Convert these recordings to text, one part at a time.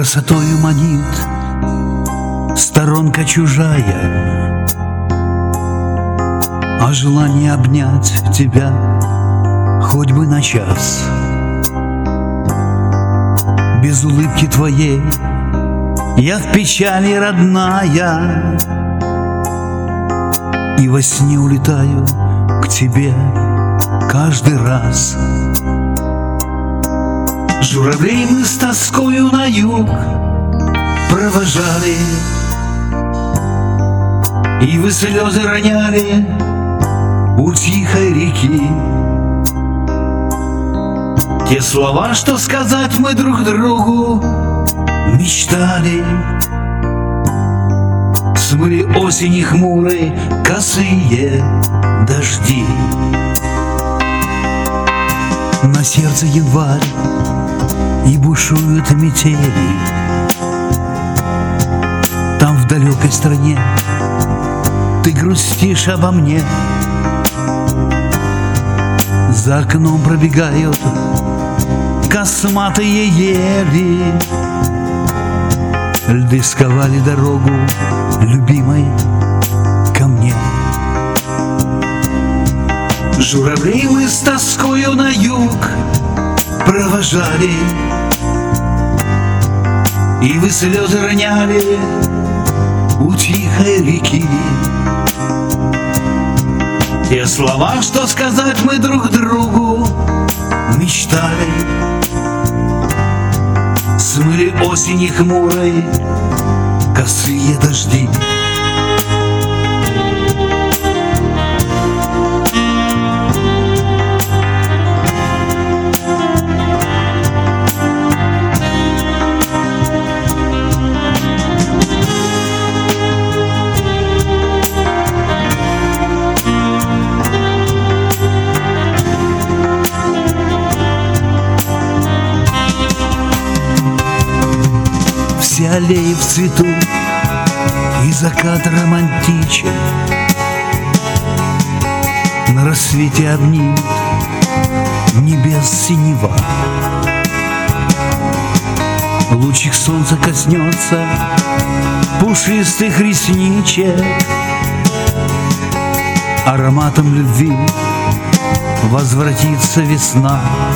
Красотою манит сторонка чужая, а желание обнять тебя хоть бы на час. Без улыбки твоей я в печали, родная, и во сне улетаю к тебе каждый раз. Журавлей мы с тоскою на юг провожали, и вы слезы роняли у тихой реки. Те слова, что сказать мы друг другу мечтали, смыли осени хмурой косые дожди. На сердце январь и бушуют метели. Там в далекой стране ты грустишь обо мне. За окном пробегают косматые ели, льды сковали дорогу любимой ко мне. Журавлей мы с тоскою на юг провожали, и вы слезы роняли у тихой реки. Те слова, что сказать мы друг другу мечтали, смыли осени хмурой косые дожди. Все аллеи в цвету, и закат романтичен. На рассвете обнимет небес синева. Лучик солнца коснется пушистых ресничек, ароматом любви возвратится весна.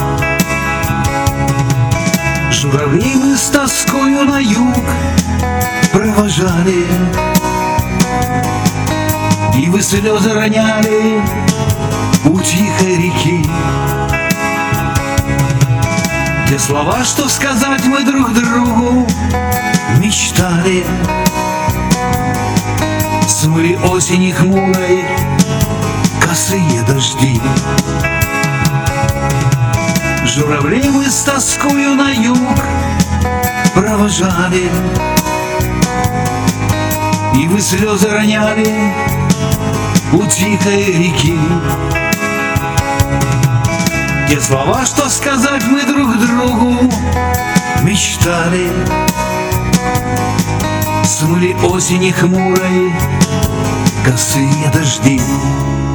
Журавлей мы с тоскою на юг провожали, и вы слезы роняли у тихой реки. Те слова, что сказать мы друг другу мечтали, смыли осени хмурой косые дожди. Журавлей мы с тоскою на юг провожали, и вы слезы роняли у тихой реки. Те слова, что сказать мы друг другу мечтали, смыли осени хмурой косые дожди.